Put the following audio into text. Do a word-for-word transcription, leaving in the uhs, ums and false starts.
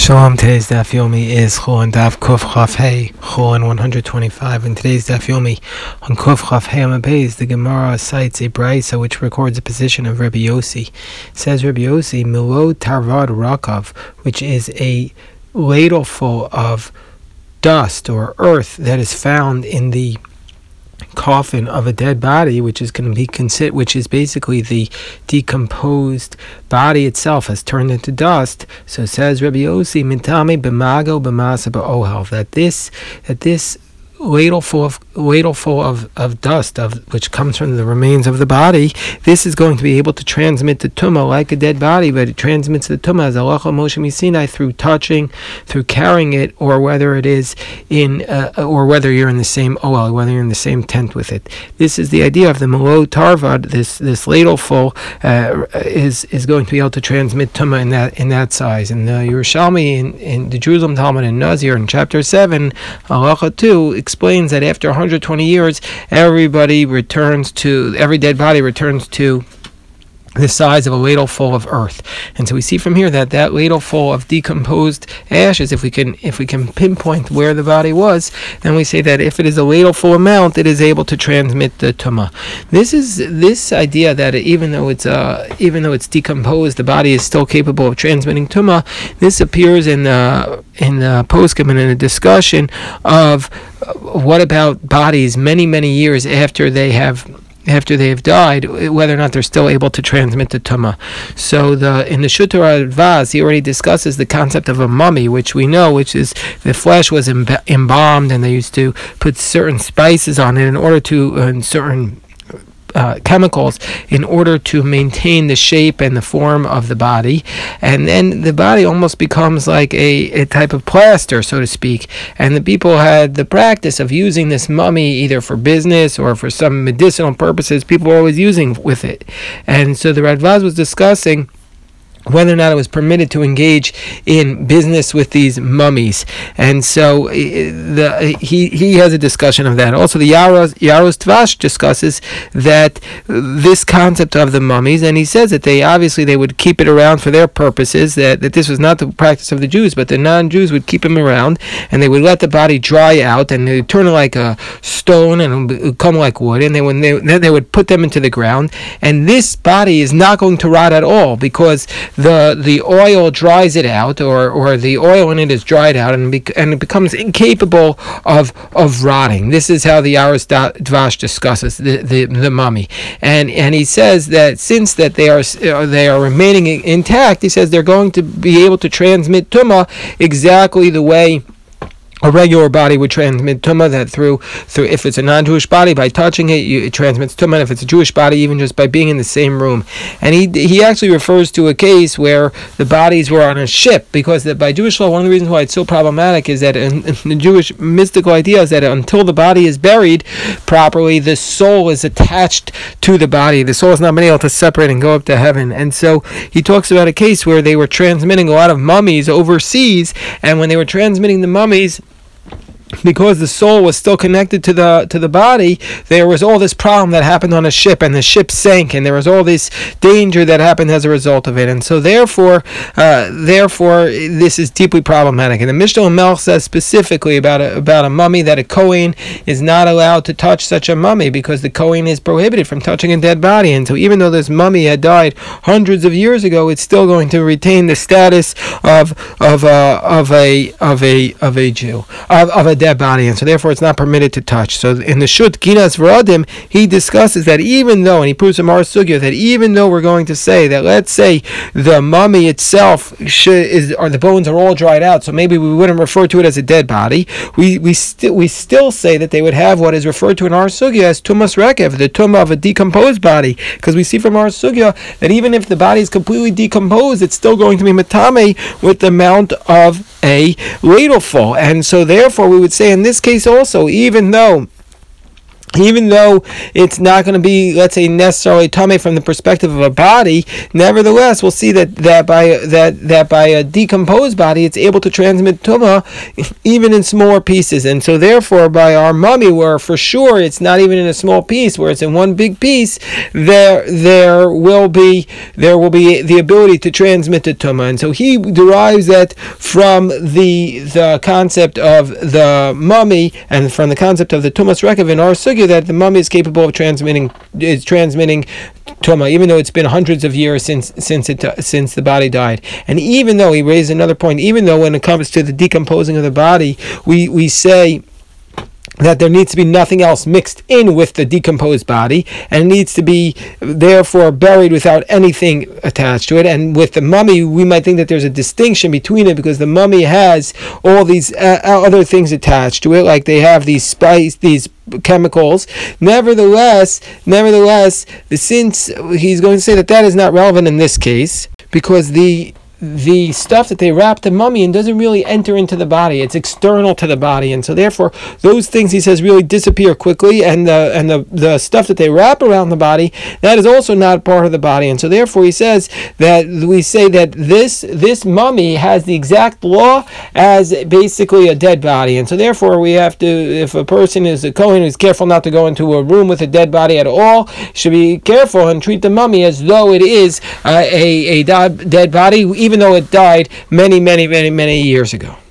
Shalom, today's Daf Yomi is Chulin Daf Kuf Chaf Hey, Chulin one hundred twenty-five. In today's Daf Yomi, on Kuf Chaf Hey Amabez, the Gemara cites a brisa which records a position of Rabbi Yossi. It says Rabbi Yossi, Milo Tarvad Rakav, which is a ladle full of dust or earth that is found in the coffin of a dead body, which is going to be considered, which is basically the decomposed body itself has turned into dust. So says Rabbi Yossi, Mintami b'mago b'masa b'ohel, that this that this ladleful of ladleful of, of dust of which comes from the remains of the body, this is going to be able to transmit the tumah like a dead body, but it transmits the tumah as halacha Moshe Misinai through touching, through carrying it, or whether it is in uh, or whether you're in the same oel, whether you're in the same tent with it. This is the idea of the Malo Tarvad. This this ladleful uh, is is going to be able to transmit tumah in that in that size. And the Yerushalmi in, in the Jerusalem Talmud in Nazir in chapter seven, halacha two, explains that after one hundred twenty years, everybody returns to, every dead body returns to the size of a ladle full of earth. And so we see from here that that ladle full of decomposed ashes, if we can if we can pinpoint where the body was, then we say that if it is a ladle full amount, it is able to transmit the tumah. This is this idea that even though it's uh even though it's decomposed, the body is still capable of transmitting tumah. This appears in the in the poskim and in a discussion of uh, what about bodies many many years after they have after they have died, whether or not they're still able to transmit the tumah. So the in the Shutar Vaz, he already discusses the concept of a mummy, which we know, which is the flesh was emb- embalmed, and they used to put certain spices on it in order to, uh, certain Uh, chemicals in order to maintain the shape and the form of the body, and then the body almost becomes like a, a type of plaster, so to speak. And the people had the practice of using this mummy either for business or for some medicinal purposes. People were always using with it, and so the Radvaz was discussing whether or not it was permitted to engage in business with these mummies. And so the he he has a discussion of that. Also, the Yaros, Yaros Tvash discusses that this concept of the mummies, and he says that they obviously they would keep it around for their purposes, that, that this was not the practice of the Jews, but the non-Jews would keep them around, and they would let the body dry out, and they would turn it like a stone, and it would come like wood, and they, when they, then they would put them into the ground, and this body is not going to rot at all, because the the oil dries it out, or, or the oil in it is dried out, and bec- and it becomes incapable of of rotting. This is how the Yaros Dvash discusses the, the, the mummy, and and he says that since that they are uh, they are remaining intact, he says they're going to be able to transmit tumah exactly the way a regular body would transmit tumah, that through through if it's a non-Jewish body, by touching it, you, it transmits tumah. And if it's a Jewish body, even just by being in the same room. And he he actually refers to a case where the bodies were on a ship, because that by Jewish law, one of the reasons why it's so problematic is that in, in the Jewish mystical idea is that until the body is buried properly, the soul is attached to the body. The soul has not been able to separate and go up to heaven. And so he talks about a case where they were transmitting a lot of mummies overseas, and when they were transmitting the mummies, because the soul was still connected to the to the body, there was all this problem that happened on a ship, and the ship sank, and there was all this danger that happened as a result of it. And so therefore, uh, therefore, this is deeply problematic. And the Mishnah Melch says specifically about a, about a mummy that a Kohen is not allowed to touch such a mummy, because the Kohen is prohibited from touching a dead body. And so even though this mummy had died hundreds of years ago, it's still going to retain the status of of a of a of a of a Jew of, of a dead body, and so therefore it's not permitted to touch. So in the Shut Ginas V'Radim, he discusses that even though, and he proves from our sugya, that even though we're going to say that, let's say the mummy itself should, is, or the bones are all dried out, so maybe we wouldn't refer to it as a dead body, we we still we still say that they would have what is referred to in our sugya as tumas rekev, the tumah of a decomposed body, because we see from our sugya that even if the body is completely decomposed, it's still going to be matame with the amount of a ladleful. And so therefore we would say in this case also, even though even though it's not going to be, let's say, necessarily tummy from the perspective of a body, nevertheless, we'll see that, that by that that by a decomposed body, it's able to transmit tumah even in smaller pieces. And so, therefore, by our mummy, where for sure it's not even in a small piece, where it's in one big piece, there there will be there will be the ability to transmit the tumah. And so he derives that from the the concept of the mummy and from the concept of the tumas rekav in our sugya, that the mummy is capable of transmitting is transmitting tumah, even though it's been hundreds of years since since it since the body died. And even though, he raised another point, even though when it comes to the decomposing of the body, we we say that there needs to be nothing else mixed in with the decomposed body, and it needs to be therefore buried without anything attached to it. And with the mummy, we might think that there's a distinction between it, because the mummy has all these uh, other things attached to it, like they have these spice, these chemicals. Nevertheless, nevertheless, since he's going to say that that is not relevant in this case, because the the stuff that they wrap the mummy in doesn't really enter into the body. It's external to the body, and so therefore those things, he says, really disappear quickly, and the and the, the stuff that they wrap around the body, that is also not part of the body. And so therefore he says that we say that this this mummy has the exact law as basically a dead body. And so therefore we have to, if a person is a Kohen who's careful not to go into a room with a dead body at all, should be careful and treat the mummy as though it is uh, a, a dead body, even even though it died many, many, many, many years ago.